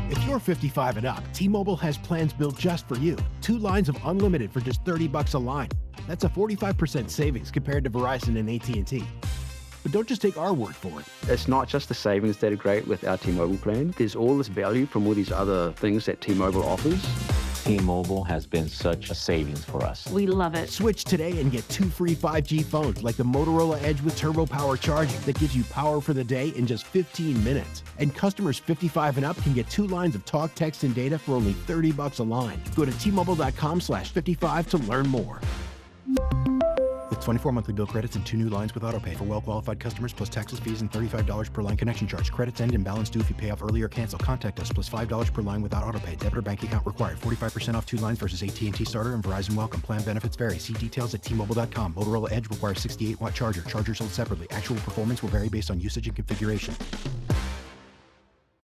If you're 55 and up, T-Mobile has plans built just for you. 2 lines of unlimited for just $30 a line. That's a 45% savings compared to Verizon and AT&T. But don't just take our word for it. It's not just the savings that are great with our T-Mobile plan. There's all this value from all these other things that T-Mobile offers. T-Mobile has been such a savings for us. We love it. Switch today and get 2 free 5G phones like the Motorola Edge with Turbo Power charging that gives you power for the day in just 15 minutes. And customers 55 and up can get 2 lines of talk, text, and data for only $30 a line. Go to T-Mobile.com/55 to learn more. With 24 monthly bill credits and 2 new lines with autopay for well-qualified customers plus taxes, fees, and $35 per line connection charge. Credits end and balance due if you pay off early or cancel. Contact us plus $5 per line without autopay. Debit or bank account required. 45% off 2 lines versus AT&T Starter and Verizon Welcome. Plan benefits vary. See details at T-Mobile.com. Motorola Edge requires 68-watt charger. Chargers sold separately. Actual performance will vary based on usage and configuration.